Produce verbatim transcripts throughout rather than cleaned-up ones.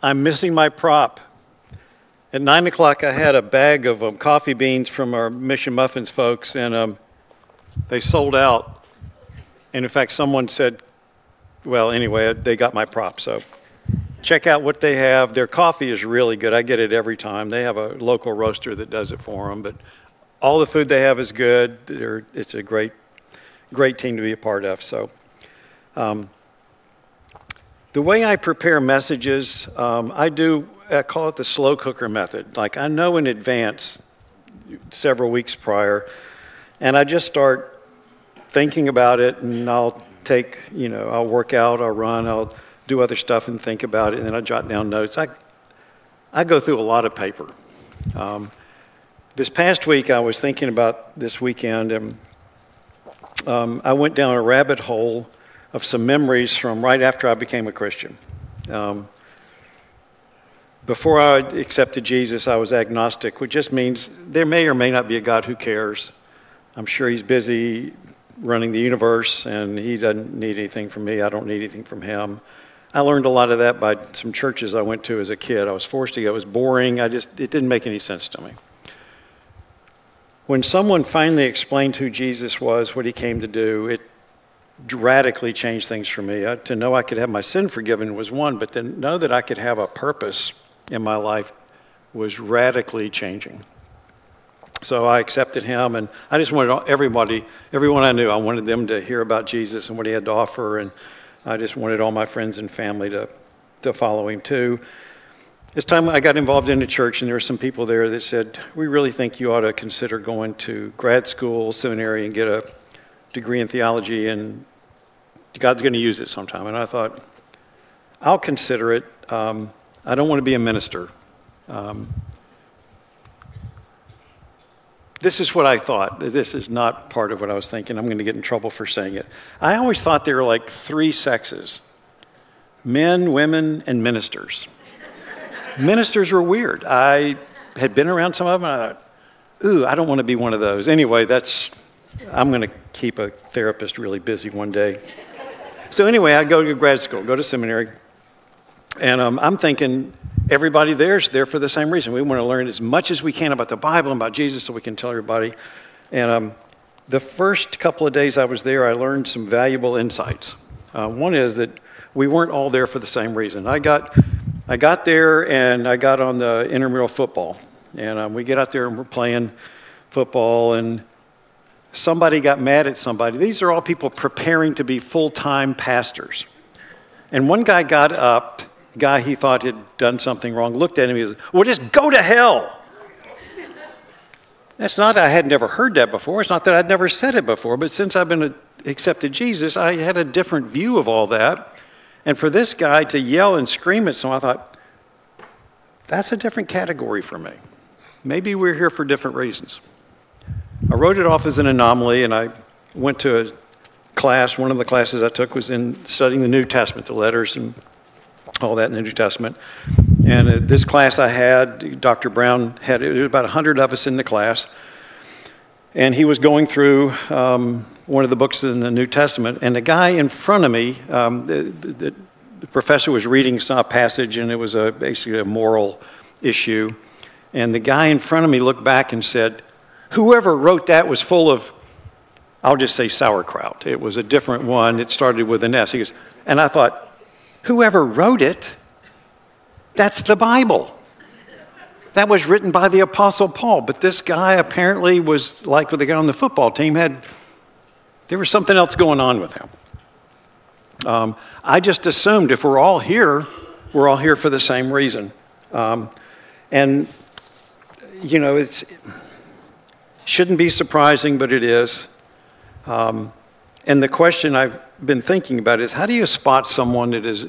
I'm missing my prop. At nine o'clock, I had a bag of um, coffee beans from our Mission Muffins folks, and um, they sold out. And in fact, someone said, well, anyway, they got my prop. So check out what they have. Their coffee is really good. I get it every time. They have a local roaster that does it for them. But all the food they have is good. They're, it's a great, great team to be a part of. So um, the way I prepare messages, um, I do, I call it the slow cooker method. Like I know in advance, several weeks prior, and I just start thinking about it, and I'll take, you know, I'll work out, I'll run, I'll do other stuff and think about it, and then I jot down notes. I I go through a lot of paper. Um, this past week, I was thinking about this weekend, and um, I went down a rabbit hole of some memories from right after I became a Christian. Um, before I accepted Jesus, I was agnostic, which just means there may or may not be a God who cares. I'm sure he's busy running the universe, and he doesn't need anything from me. I don't need anything from him. I learned a lot of that by some churches I went to as a kid. I was forced to go. It was boring. I just, it didn't make any sense to me. When someone finally explained who Jesus was, what he came to do, it radically changed things for me. I, to know I could have my sin forgiven was one, but to know that I could have a purpose in my life was radically changing. So I accepted him, and I just wanted everybody, everyone I knew, I wanted them to hear about Jesus and what he had to offer, and I just wanted all my friends and family to, to follow him too. This time I got involved in the church, and there were some people there that said, we really think you ought to consider going to grad school, seminary, and get a degree in theology, and God's going to use it sometime. And I thought, I'll consider it. Um, I don't want to be a minister. Um, this is what I thought. This is not part of what I was thinking. I'm going to get in trouble for saying it. I always thought there were like three sexes: men, women, and ministers. Ministers were weird. I had been around some of them, and I thought, ooh, I don't want to be one of those. Anyway, that's, I'm going to keep a therapist really busy one day. So anyway, I go to grad school, go to seminary, and um, I'm thinking everybody there's there for the same reason. We want to learn as much as we can about the Bible and about Jesus so we can tell everybody. And um, the first couple of days I was there, I learned some valuable insights. Uh, one is that we weren't all there for the same reason. I got I got there, and I got on the intramural football. And um, we get out there, and we're playing football, and somebody got mad at somebody. These are all people preparing to be full-time pastors. And one guy got up, a guy he thought had done something wrong, looked at him, and he said, well, just go to hell. That's not that I had never heard that before. It's not that I'd never said it before. But since I've been a, accepted Jesus, I had a different view of all that. And for this guy to yell and scream at someone, I thought, that's a different category for me. Maybe we're here for different reasons. I wrote it off as an anomaly, and I went to a class. One of the classes I took was in studying the New Testament, the letters and all that in the New Testament. And uh, this class I had, Doctor Brown had, there was about a hundred of us in the class. And he was going through um, one of the books in the New Testament. And the guy in front of me, um, the, the, the professor was reading some passage, and it was a, basically a moral issue. And the guy in front of me looked back and said, whoever wrote that was full of, I'll just say sauerkraut. It was a different one. It started with an S. He goes, and I thought, whoever wrote it, that's the Bible. That was written by the Apostle Paul. But this guy apparently was like with the guy on the football team, had, there was something else going on with him. Um, I just assumed if we're all here, we're all here for the same reason. Um, and, you know, it's shouldn't be surprising, but it is. Um, and the question I've been thinking about is, how do you spot someone that is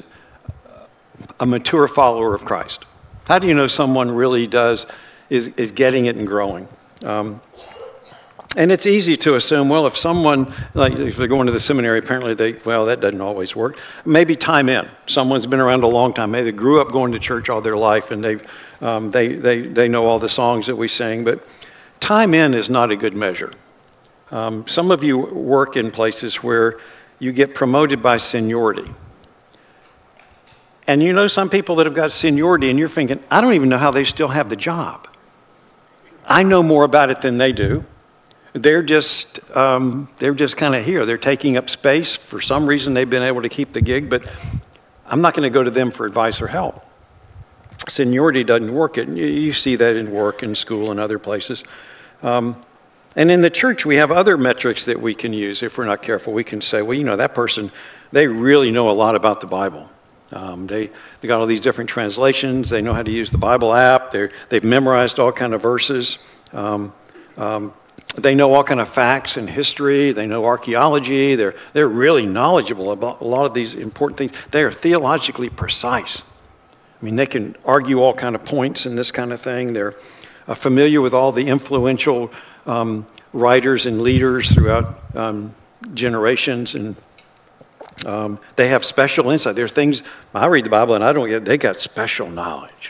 a mature follower of Christ? How do you know someone really does, is, is getting it and growing? Um, and it's easy to assume, well, if someone, like if they're going to the seminary, apparently they, well, that doesn't always work. Maybe time in. Someone's been around a long time. Maybe they grew up going to church all their life, and they've, um, they, they, they know all the songs that we sing, but time in is not a good measure. Um, some of you work in places where you get promoted by seniority. And you know some people that have got seniority, and you're thinking, I don't even know how they still have the job. I know more about it than they do. They're just um, they're just kind of here. They're taking up space. For some reason, they've been able to keep the gig, but I'm not going to go to them for advice or help. Seniority doesn't work. It. You see that in work, in school, and other places. Um, and in the church, we have other metrics that we can use if we're not careful. We can say, well, you know, that person, they really know a lot about the Bible. Um, they they got all these different translations. They know how to use the Bible app. They're, they've memorized all kind of verses. Um, um, they know all kind of facts and history. They know archaeology. They're they're really knowledgeable about a lot of these important things. They are theologically precise. I mean, they can argue all kind of points and this kind of thing. They're uh, familiar with all the influential um, writers and leaders throughout um, generations, and um, they have special insight. There are things, I read the Bible and I don't get, they got special knowledge.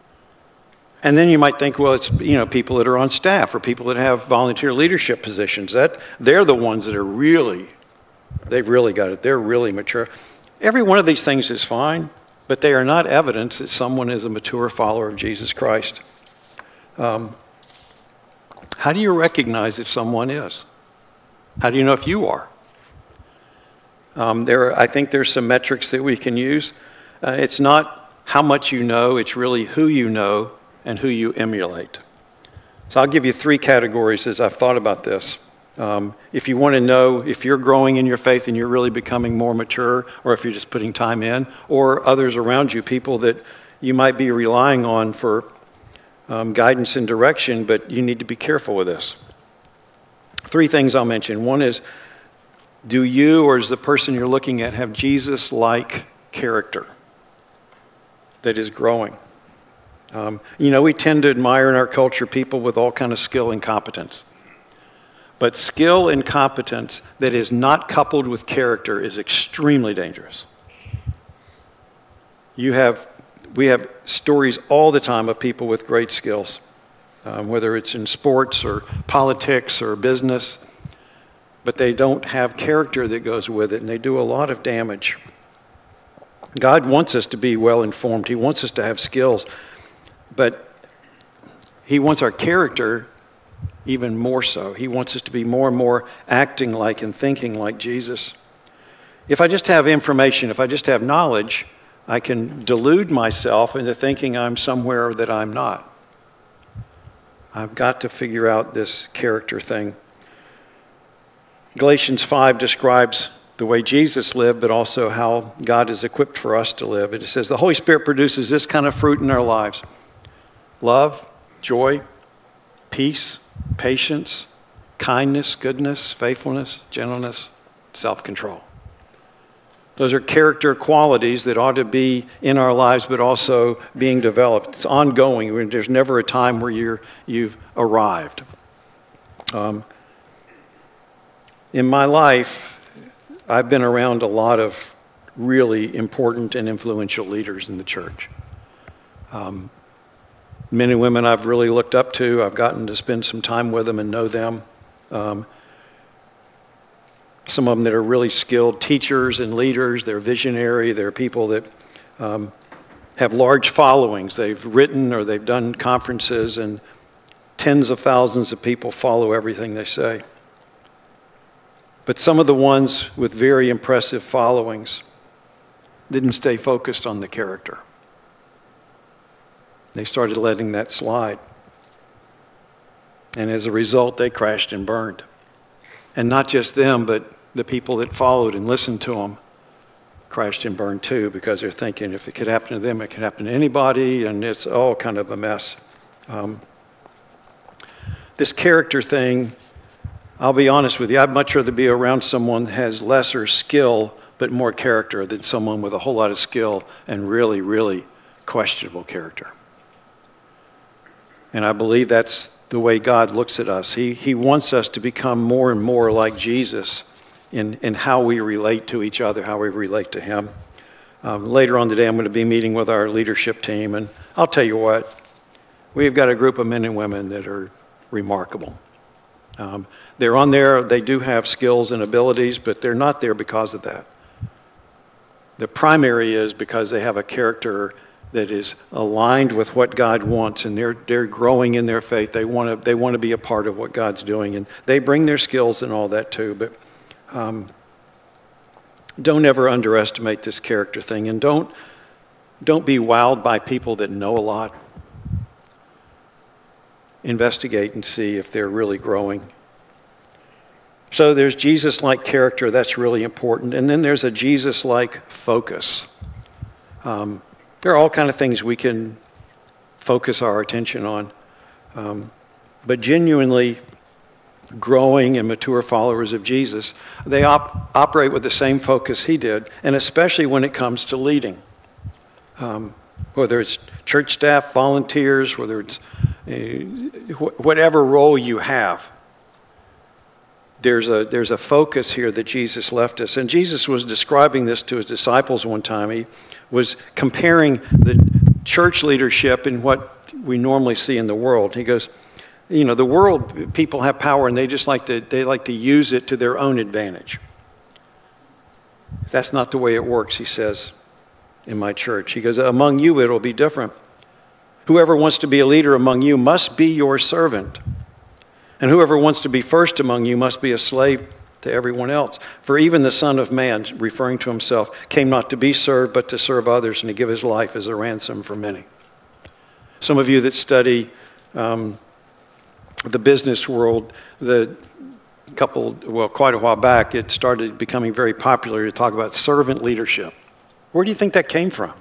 And then you might think, well, it's, you know, people that are on staff or people that have volunteer leadership positions. That they're the ones that are really, they've really got it. They're really mature. Every one of these things is fine, but they are not evidence that someone is a mature follower of Jesus Christ. Um, how do you recognize if someone is? How do you know if you are? Um, there, are, I think there's some metrics that we can use. Uh, it's not how much you know, it's really who you know and who you emulate. So I'll give you three categories as I've thought about this. Um, if you want to know if you're growing in your faith and you're really becoming more mature, or if you're just putting time in, or others around you, people that you might be relying on for um, guidance and direction, but you need to be careful with this. Three things I'll mention. One is, do you or does the person you're looking at have Jesus-like character that is growing? Um, you know, we tend to admire in our culture people with all kind of skill and competence. But skill and competence that is not coupled with character is extremely dangerous. You have, we have stories all the time of people with great skills, um, whether it's in sports or politics or business, but they don't have character that goes with it, and they do a lot of damage. God wants us to be well informed. He wants us to have skills. But he wants our character even more so. He wants us to be more and more acting like and thinking like Jesus. If I just have information, if I just have knowledge, I can delude myself into thinking I'm somewhere that I'm not. I've got to figure out this character thing. Galatians five describes the way Jesus lived, but also how God is equipped for us to live. It says the Holy Spirit produces this kind of fruit in our lives: love, joy, peace, patience, kindness, goodness, faithfulness, gentleness, self-control. Those are character qualities that ought to be in our lives, but also being developed. It's ongoing. There's never a time where you're, you've arrived. Um, in my life, I've been around a lot of really important and influential leaders in the church. Um, men and women I've really looked up to. I've gotten to spend some time with them and know them. Um, some of them that are really skilled teachers and leaders. They're visionary. They're people that um, have large followings. They've written or they've done conferences, and tens of thousands of people follow everything they say. But some of the ones with very impressive followings didn't stay focused on the character. They started letting that slide. And as a result, they crashed and burned. And not just them, but the people that followed and listened to them crashed and burned too, because they're thinking if it could happen to them, it could happen to anybody, and it's all kind of a mess. Um, this character thing, I'll be honest with you, I'd much rather be around someone that has lesser skill but more character than someone with a whole lot of skill and really, really questionable character. And I believe that's the way God looks at us. He, he wants us to become more and more like Jesus in, in how we relate to each other, how we relate to him. Um, later on today, I'm going to be meeting with our leadership team, and I'll tell you what, we've got a group of men and women that are remarkable. Um, they're on there, they do have skills and abilities, but they're not there because of that. The primary is because they have a character that is aligned with what God wants, and they're they're growing in their faith. They want to they want to be a part of what God's doing, and they bring their skills and all that too. But um, don't ever underestimate this character thing, and don't don't be wowed by people that know a lot. Investigate and see if they're really growing. So there's Jesus-like character, that's really important. And then there's a Jesus-like focus. Um, there are all kinds of things we can focus our attention on. Um, but genuinely growing and mature followers of Jesus, they op- operate with the same focus he did, and especially when it comes to leading. Um, whether it's church staff, volunteers, whether it's uh, wh- whatever role you have. There's a there's a focus here that Jesus left us. And Jesus was describing this to his disciples one time. He was comparing the church leadership and what we normally see in the world. He goes, you know, the world, people have power and they just like to they like to use it to their own advantage. That's not the way it works, he says, in my church. He goes, among you it'll be different. Whoever wants to be a leader among you must be your servant. And whoever wants to be first among you must be a slave to everyone else. For even the Son of Man, referring to himself, came not to be served, but to serve others and to give his life as a ransom for many. Some of you that study um, the business world, the couple, well, quite a while back, it started becoming very popular to talk about servant leadership. Where do you think that came from?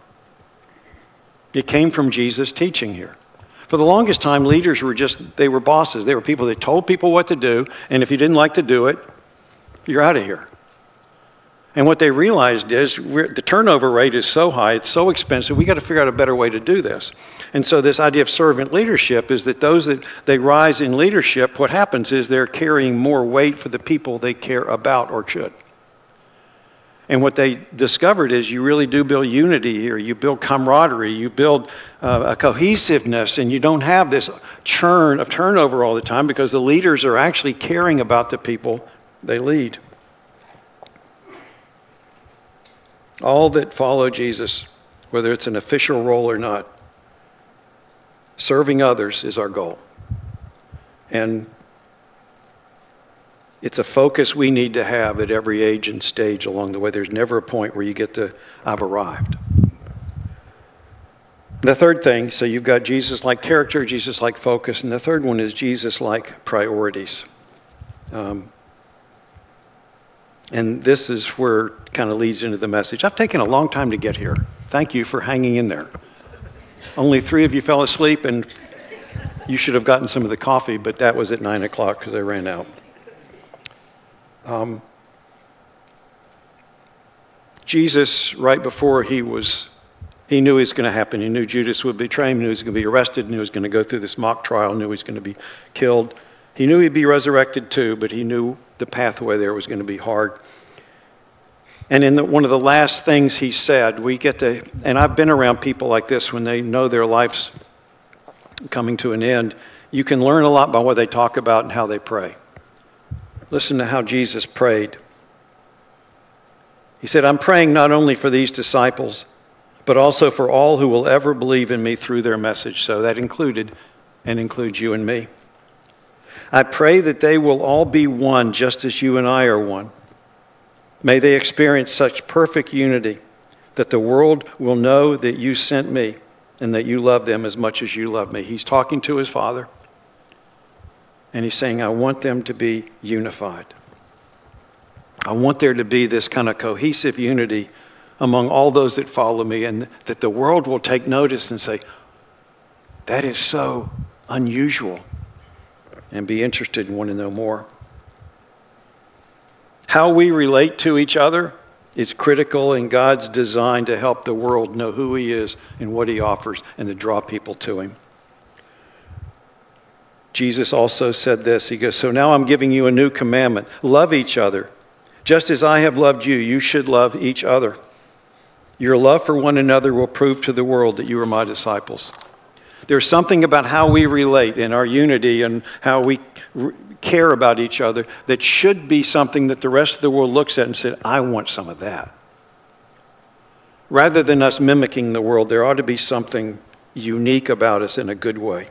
It came from Jesus' teaching here. For the longest time, leaders were just, they were bosses. They were people that told people what to do, and if you didn't like to do it, you're out of here. And what they realized is we're, the turnover rate is so high, it's so expensive, we got to figure out a better way to do this. And so this idea of servant leadership is that those that they rise in leadership, what happens is they're carrying more weight for the people they care about or should. And what they discovered is you really do build unity here. You build camaraderie. You build uh, a cohesiveness. And you don't have this churn of turnover all the time because the leaders are actually caring about the people they lead. All that follow Jesus, whether it's an official role or not, serving others is our goal. And it's a focus we need to have at every age and stage along the way. There's never a point where you get to, I've arrived. The third thing, so you've got Jesus-like character, Jesus-like focus, and the third one is Jesus-like priorities. Um, and this is where it kind of leads into the message. I've taken a long time to get here. Thank you for hanging in there. Only three of you fell asleep, and you should have gotten some of the coffee, but that was at nine o'clock because I ran out. Um, Jesus, right before he was, he knew it was going to happen. He knew Judas would betray him, he knew he was going to be arrested, knew he was going to go through this mock trial, knew he was going to be killed. He knew he'd be resurrected too, but he knew the pathway there was going to be hard. And in the, one of the last things he said, we get to, and I've been around people like this when they know their life's coming to an end, you can learn a lot by what they talk about and how they pray. Listen to how Jesus prayed. He said, I'm praying not only for these disciples, but also for all who will ever believe in me through their message. So that included and includes you and me. I pray that they will all be one, just as you and I are one. May they experience such perfect unity that the world will know that you sent me and that you love them as much as you love me. He's talking to his Father. And he's saying, I want them to be unified. I want there to be this kind of cohesive unity among all those that follow me, and that the world will take notice and say, that is so unusual, and be interested and want to know more. How we relate to each other is critical in God's design to help the world know who he is and what he offers and to draw people to him. Jesus also said this. He goes, so now I'm giving you a new commandment. Love each other. Just as I have loved you, you should love each other. Your love for one another will prove to the world that you are my disciples. There's something about how we relate in our unity and how we r- care about each other that should be something that the rest of the world looks at and says, I want some of that. rather than us mimicking the world, there ought to be something unique about us in a good way.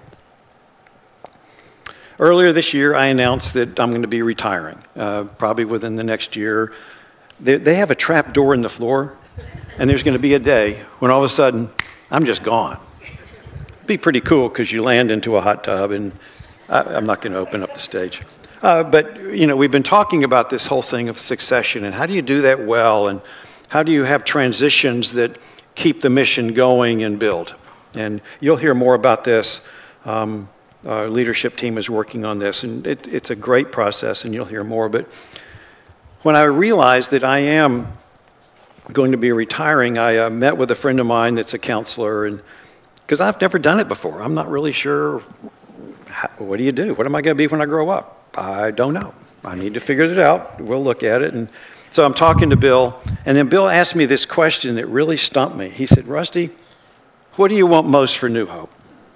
Earlier this year, I announced that I'm going to be retiring, uh, probably within the next year. They, they have a trap door in the floor, and there's going to be a day when all of a sudden, I'm just gone. It'd be pretty cool because you land into a hot tub, and I, I'm not going to open up the stage. Uh, but, you know, we've been talking about this whole thing of succession, and how do you do that well, and how do you have transitions that keep the mission going and build? And you'll hear more about this. Um, Our leadership team is working on this, and it, it's a great process, and you'll hear more. But when I realized that I am going to be retiring, I uh, met with a friend of mine that's a counselor, and because I've never done it before. I'm not really sure, how, what do you do? What am I going to be when I grow up? I don't know. I need to figure it out. We'll look at it. And so I'm talking to Bill, and then Bill asked me this question that really stumped me. He said, Rusty, what do you want most for New Hope?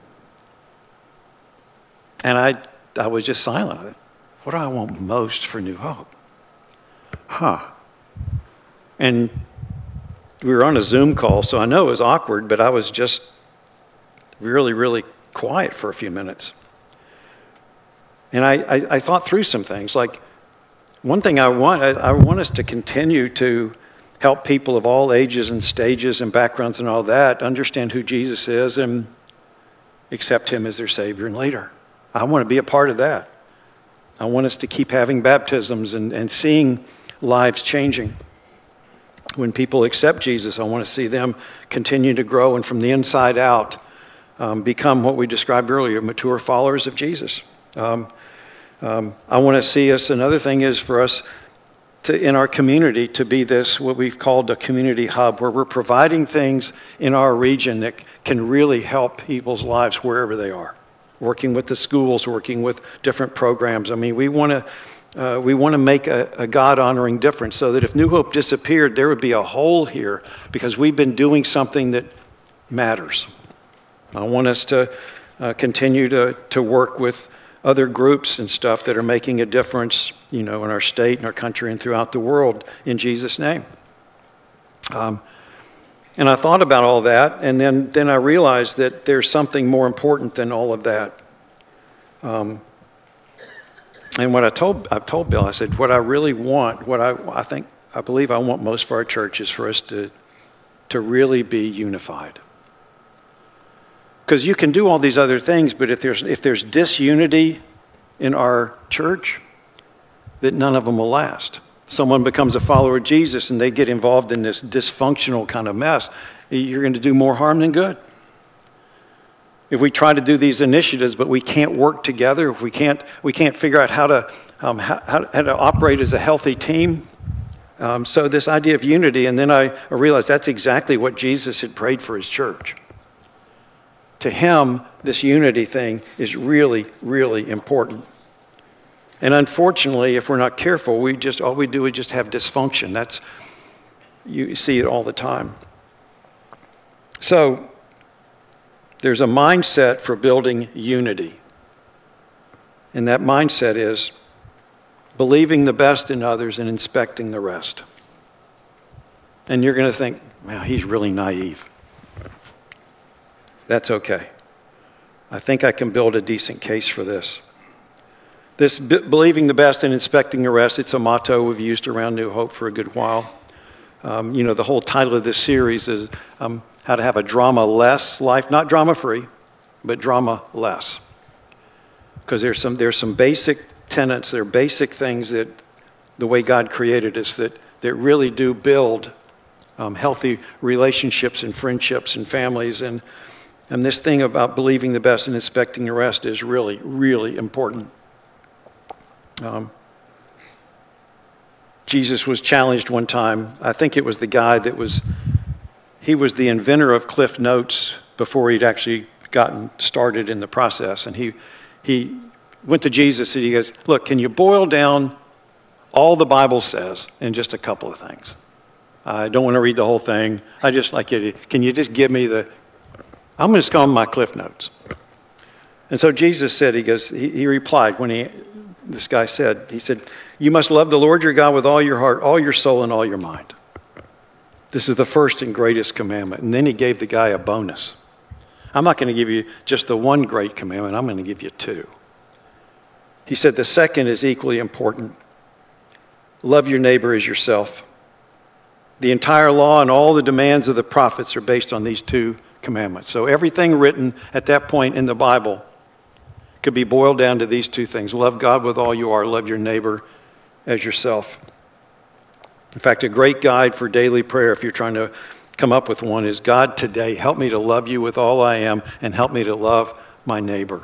And I I was just silent. What do I want most for New Hope? Huh. And we were on a Zoom call, so I know it was awkward, but I was just really, really quiet for a few minutes. And I, I, I thought through some things. Like, one thing I want, I, I want us to continue to help people of all ages and stages and backgrounds and all that understand who Jesus is and accept him as their Savior and leader. I want to be a part of that. I want us to keep having baptisms and, and seeing lives changing. When people accept Jesus, I want to see them continue to grow and from the inside out um, become what we described earlier, mature followers of Jesus. Um, um, I want to see us, another thing is for us to, in our community, to be this, what we've called a community hub, where we're providing things in our region that can really help people's lives wherever they are. Working with the schools, working with different programs. I mean, we want to uh, we want to make a, a God-honoring difference so that if New Hope disappeared, there would be a hole here because we've been doing something that matters. I want us to uh, continue to, to work with other groups and stuff that are making a difference, you know, in our state and our country and throughout the world in Jesus' name. Um, And I thought about all that, and then, then I realized that there's something more important than all of that. Um, and what I told I told Bill, I said, what I really want, what I I think, I believe I want most for our church is for us to, to really be unified. Because you can do all these other things, but if there's if there's disunity in our church, that none of them will last. Someone becomes a follower of Jesus and they get involved in this dysfunctional kind of mess, you're going to do more harm than good. If we try to do these initiatives, but we can't work together, if we can't we can't figure out how to um, how, how to operate as a healthy team. Um, so this idea of unity, and then I realized that's exactly what Jesus had prayed for his church. To him, this unity thing is really, really important. And unfortunately, if we're not careful, we just all we do is just have dysfunction. That's, you see it all the time. So there's a mindset for building unity. And that mindset is believing the best in others and inspecting the rest. And you're going to think, man, he's really naive. That's okay. I think I can build a decent case for this. This b- believing the best and inspecting the rest, it's a motto we've used around New Hope for a good while. Um, you know, the whole title of this series is um, how to have a drama-less life, not drama-free, but drama-less. Because there's some there's some basic tenets, there are basic things that the way God created us that, that really do build um, healthy relationships and friendships and families. And, and this thing about believing the best and inspecting the rest is really, really important. Um, Jesus was challenged one time. I think it was the guy that was, he was the inventor of Cliff Notes before he'd actually gotten started in the process. And he he went to Jesus and he goes, look, can you boil down all the Bible says in just a couple of things? I don't want to read the whole thing. I just like you to, can you just give me the, I'm going to just call them my Cliff Notes. And so Jesus said, he goes, he, he replied when he, this guy said, he said, you must love the Lord your God with all your heart, all your soul, and all your mind. This is the first and greatest commandment. And then he gave the guy a bonus. I'm not going to give you just the one great commandment. I'm going to give you two. He said the second is equally important. Love your neighbor as yourself. The entire law and all the demands of the prophets are based on these two commandments. So everything written at that point in the Bible could be boiled down to these two things. Love God with all you are. Love your neighbor as yourself. In fact, a great guide for daily prayer, if you're trying to come up with one, is God, today, help me to love you with all I am and help me to love my neighbor.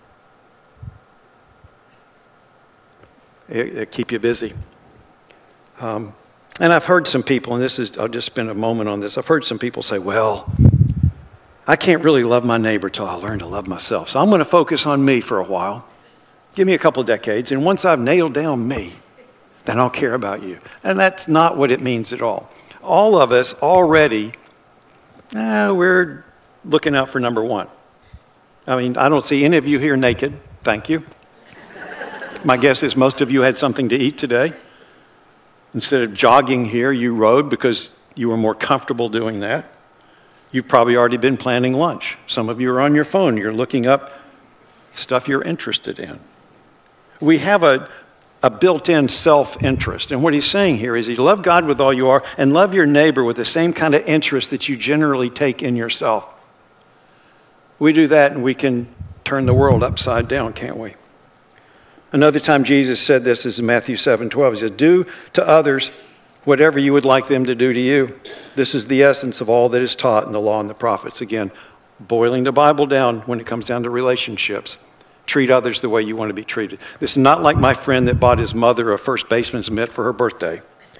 It, it keep you busy. Um, and I've heard some people, and this is, I'll just spend a moment on this. I've heard some people say, well, I can't really love my neighbor till I learn to love myself. So I'm going to focus on me for a while. Give me a couple decades, and once I've nailed down me, then I'll care about you. And that's not what it means at all. All of us already, eh, we're looking out for number one. I mean, I don't see any of you here naked. Thank you. My guess is most of you had something to eat today. Instead of jogging here, you rode because you were more comfortable doing that. You've probably already been planning lunch. Some of you are on your phone. You're looking up stuff you're interested in. We have a a built-in self-interest. And what he's saying here is you love God with all you are and love your neighbor with the same kind of interest that you generally take in yourself. We do that and we can turn the world upside down, can't we? Another time Jesus said this is in Matthew seven twelve. He says, do to others whatever you would like them to do to you. This is the essence of all that is taught in the law and the prophets. Again, boiling the Bible down when it comes down to relationships. Treat others the way you want to be treated. This is not like my friend that bought his mother a first baseman's mitt for her birthday.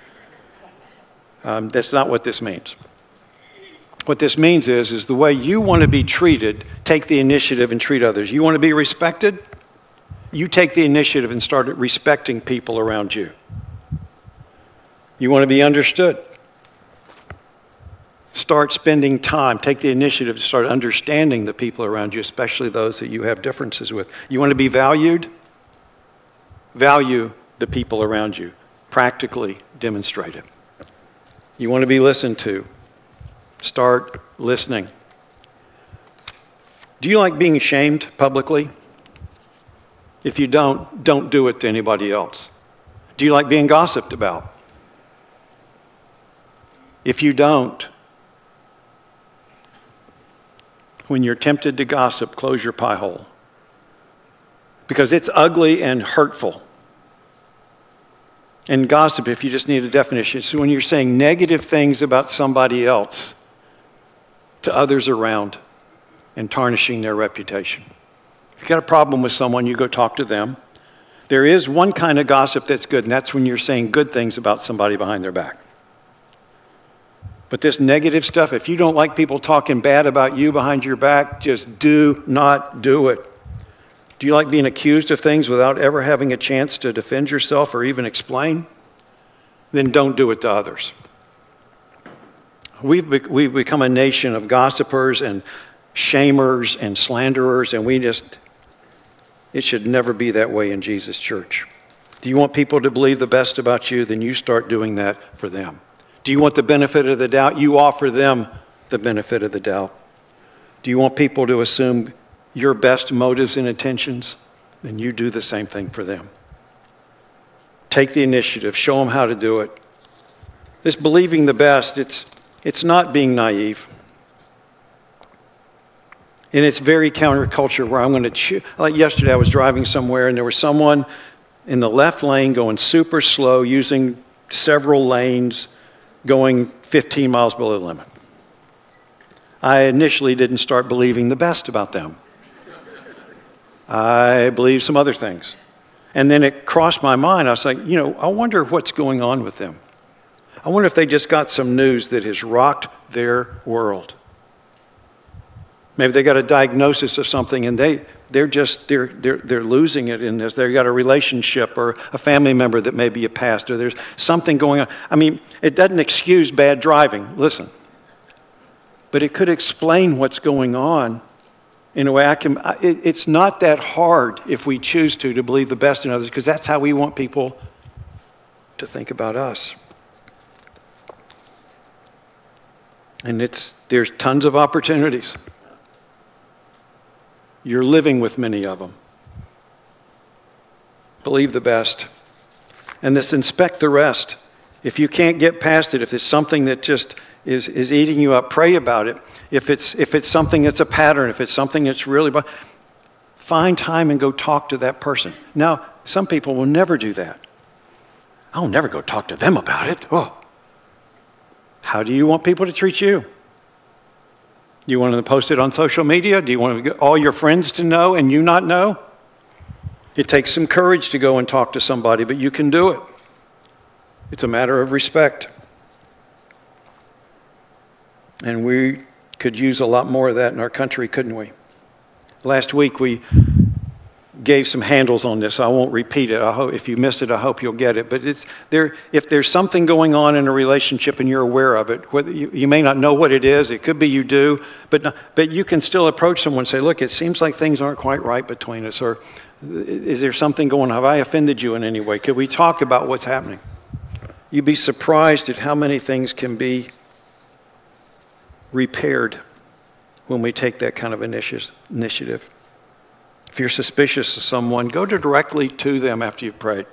Um, that's not what this means. What this means is, is the way you want to be treated, take the initiative and treat others. You want to be respected? You take the initiative and start respecting people around you. You want to be understood? Start spending time. Take the initiative to start understanding the people around you, especially those that you have differences with. You want to be valued? Value the people around you. Practically demonstrate it. You want to be listened to? Start listening. Do you like being shamed publicly? If you don't, don't do it to anybody else. Do you like being gossiped about? If you don't, when you're tempted to gossip, close your pie hole. Because it's ugly and hurtful. And gossip, if you just need a definition, it's when you're saying negative things about somebody else to others around and tarnishing their reputation. If you've got a problem with someone, you go talk to them. There is one kind of gossip that's good, and that's when you're saying good things about somebody behind their back. But this negative stuff, if you don't like people talking bad about you behind your back, just do not do it. Do you like being accused of things without ever having a chance to defend yourself or even explain? Then don't do it to others. We've, be- we've become a nation of gossipers and shamers and slanderers, and we just, it should never be that way in Jesus' church. Do you want people to believe the best about you? Then you start doing that for them. Do you want the benefit of the doubt? You offer them the benefit of the doubt. Do you want people to assume your best motives and intentions? Then you do the same thing for them. Take the initiative. Show them how to do it. This believing the best, it's, it's not being naive. And it's very counterculture where I'm going to choose. Like yesterday, I was driving somewhere and there was someone in the left lane going super slow, using several lanes, going fifteen miles below the limit. I initially didn't start believing the best about them. I believed some other things. And then it crossed my mind. I was like, you know, I wonder what's going on with them. I wonder if they just got some news that has rocked their world. Maybe they got a diagnosis of something and they, they're just, they're, they're, they're losing it in this. They've got a relationship or a family member that may be a pastor. There's something going on. I mean, it doesn't excuse bad driving. Listen. But it could explain what's going on in a way I can, it, it's not that hard if we choose to, to believe the best in others, because that's how we want people to think about us. And it's there's tons of opportunities. You're living with many of them. Believe the best. And this inspect the rest. If you can't get past it, if it's something that just is, is eating you up, pray about it. If it's if it's something that's a pattern, if it's something that's really, find time and go talk to that person. Now, some people will never do that. I'll never go talk to them about it. Oh. How do you want people to treat you? Do you want them to post it on social media? Do you want all your friends to know and you not know? It takes some courage to go and talk to somebody, but you can do it. It's a matter of respect. And we could use a lot more of that in our country, couldn't we? Last week we gave some handles on this. I won't repeat it. I hope if you missed it, I hope you'll get it. But it's there. If there's something going on in a relationship and you're aware of it, whether you, you may not know what it is, it could be you do, but but you can still approach someone and say, "Look, it seems like things aren't quite right between us," or "Is there something going on? Have I offended you in any way? Could we talk about what's happening?" You'd be surprised at how many things can be repaired when we take that kind of initiative. If you're suspicious of someone, go directly to them after you've prayed.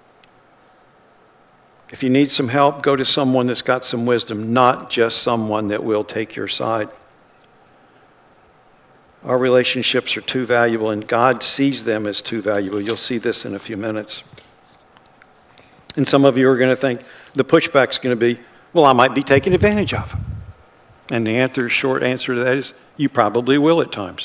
If you need some help, go to someone that's got some wisdom, not just someone that will take your side. Our relationships are too valuable, and God sees them as too valuable. You'll see this in a few minutes. And some of you are going to think the pushback's going to be, well, I might be taken advantage of. And the answer, short answer to that is, you probably will at times.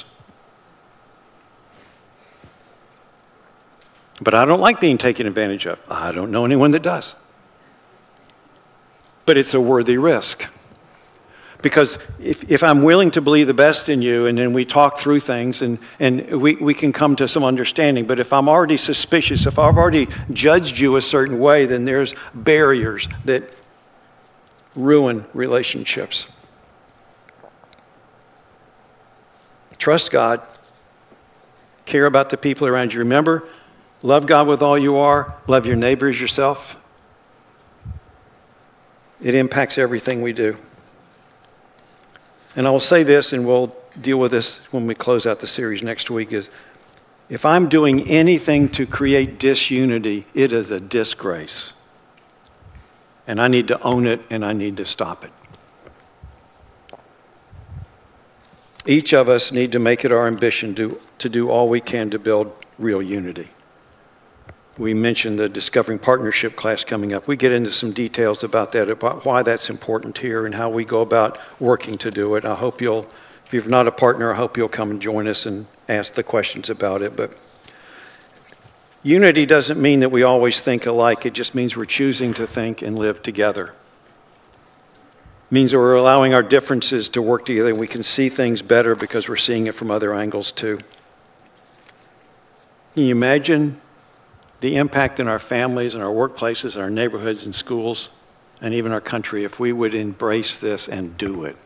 But I don't like being taken advantage of. I don't know anyone that does. But it's a worthy risk. Because if, if I'm willing to believe the best in you, and then we talk through things, and, and we, we can come to some understanding. But if I'm already suspicious, if I've already judged you a certain way, then there's barriers that ruin relationships. Trust God. Care about the people around you. Remember, love God with all you are. Love your neighbor as yourself. It impacts everything we do. And I will say this, and we'll deal with this when we close out the series next week, is if I'm doing anything to create disunity, it is a disgrace. And I need to own it, and I need to stop it. Each of us need to make it our ambition to, to do all we can to build real unity. We mentioned the Discovering Partnership class coming up. We get into some details about that, about why that's important here and how we go about working to do it. I hope you'll, if you're not a partner, I hope you'll come and join us and ask the questions about it. But unity doesn't mean that we always think alike. It just means we're choosing to think and live together. It means that we're allowing our differences to work together, and we can see things better because we're seeing it from other angles too. Can you imagine the impact in our families and our workplaces and our neighborhoods and schools and even our country if we would embrace this and do it?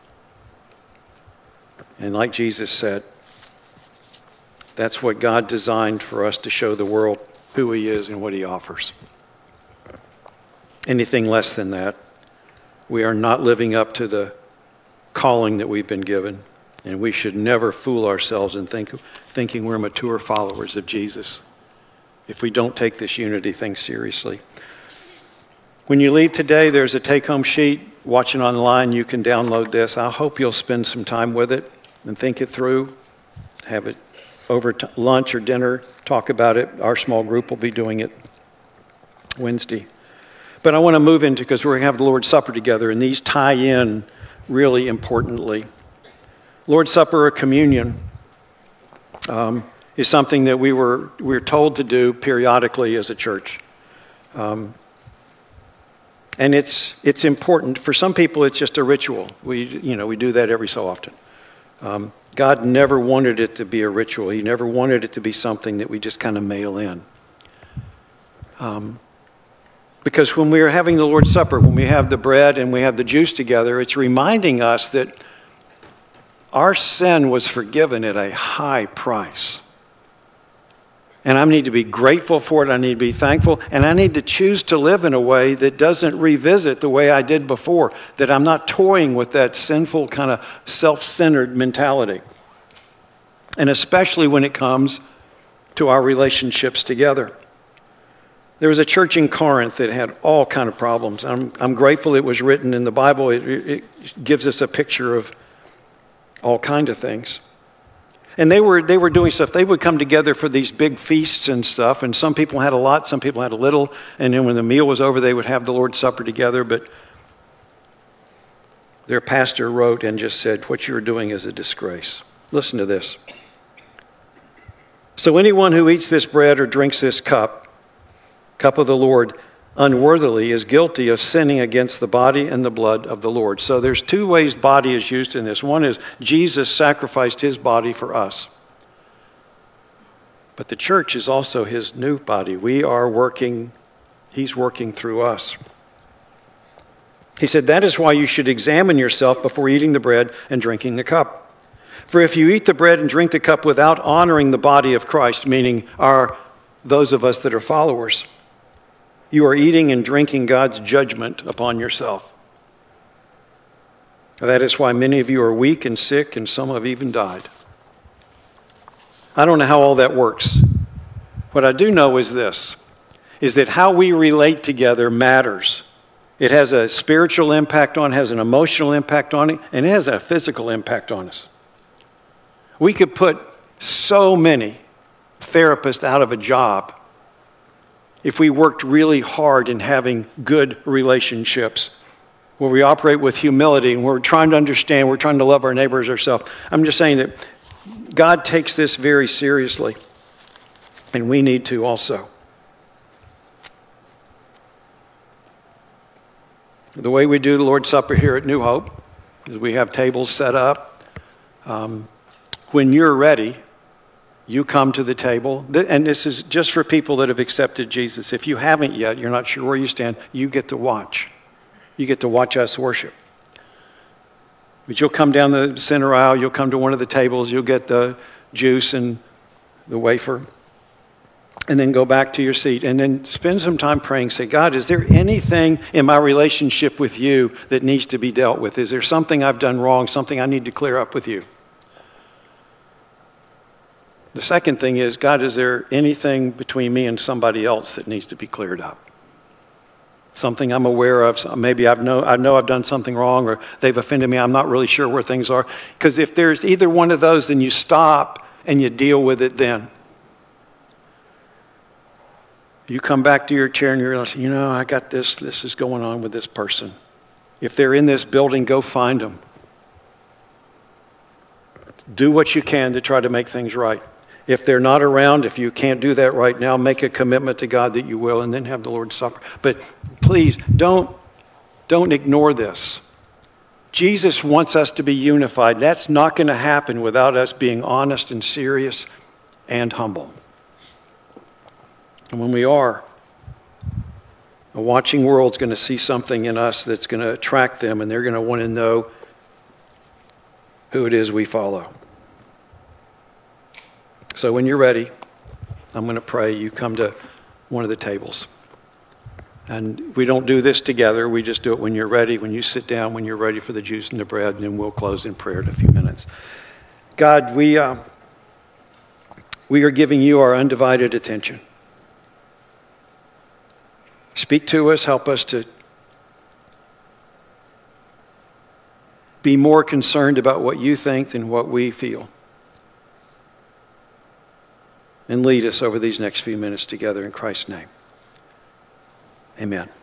And like Jesus said, that's what God designed for us to show the world who he is and what he offers. Anything less than that, we are not living up to the calling that we've been given, and we should never fool ourselves in think, thinking we're mature followers of Jesus if we don't take this unity thing seriously. When you leave today, there's a take-home sheet. Watching online, you can download this. I hope you'll spend some time with it and think it through. Have it over t- lunch or dinner, talk about it. Our small group will be doing it Wednesday. But I want to move into, because we're going to have the Lord's Supper together, and these tie in really importantly. Lord's Supper or communion um, is something that we were we were told to do periodically as a church. Um, and it's it's important. For some people, it's just a ritual. We you know we do that every so often. Um, God never wanted it to be a ritual. He never wanted it to be something that we just kind of mail in. Um, because when we are having the Lord's Supper, when we have the bread and we have the juice together, it's reminding us that our sin was forgiven at a high price. And I need to be grateful for it. I need to be thankful. And I need to choose to live in a way that doesn't revisit the way I did before, that I'm not toying with that sinful kind of self-centered mentality. And especially when it comes to our relationships together. There was a church in Corinth that had all kind of problems. I'm, I'm grateful it was written in the Bible. It, it gives us a picture of all kinds of things. And they were they were doing stuff. They would come together for these big feasts and stuff. And some people had a lot, some people had a little. And then when the meal was over, they would have the Lord's Supper together. But their pastor wrote and just said, what you're doing is a disgrace. Listen to this. So anyone who eats this bread or drinks this cup, cup of the Lord, unworthily is guilty of sinning against the body and the blood of the Lord. So there's two ways body is used in this. One is Jesus sacrificed his body for us. But the church is also his new body. We are working, he's working through us. He said, that is why you should examine yourself before eating the bread and drinking the cup. For if you eat the bread and drink the cup without honoring the body of Christ, meaning our those of us that are followers, you are eating and drinking God's judgment upon yourself. That is why many of you are weak and sick, and some have even died. I don't know how all that works. What I do know is this, is that how we relate together matters. It has a spiritual impact on, has an emotional impact on it, and it has a physical impact on us. We could put so many therapists out of a job if we worked really hard in having good relationships where we operate with humility and we're trying to understand, we're trying to love our neighbors ourselves. I'm just saying that God takes this very seriously, and we need to also. The way we do the Lord's Supper here at New Hope is we have tables set up. Um, when you're ready, you come to the table, and this is just for people that have accepted Jesus. If you haven't yet, you're not sure where you stand, you get to watch. You get to watch us worship. But you'll come down the center aisle, you'll come to one of the tables, you'll get the juice and the wafer, and then go back to your seat, and then spend some time praying. Say, God, is there anything in my relationship with you that needs to be dealt with? Is there something I've done wrong, something I need to clear up with you? The second thing is, God, is there anything between me and somebody else that needs to be cleared up? Something I'm aware of, maybe I've know, I know I've done something wrong, or they've offended me, I'm not really sure where things are. Because if there's either one of those, then you stop and you deal with it then. You come back to your chair and you realize, you know, I got this, this is going on with this person. If they're in this building, go find them. Do what you can to try to make things right. If they're not around, if you can't do that right now, make a commitment to God that you will, and then have the Lord's Supper. But please, don't, don't ignore this. Jesus wants us to be unified. That's not going to happen without us being honest and serious and humble. And when we are, a watching world's going to see something in us that's going to attract them, and they're going to want to know who it is we follow. So when you're ready, I'm going to pray. You come to one of the tables. And we don't do this together. We just do it when you're ready, when you sit down, when you're ready for the juice and the bread, and then we'll close in prayer in a few minutes. God, we, uh, we are giving you our undivided attention. Speak to us. Help us to be more concerned about what you think than what we feel. And lead us over these next few minutes together in Christ's name. Amen.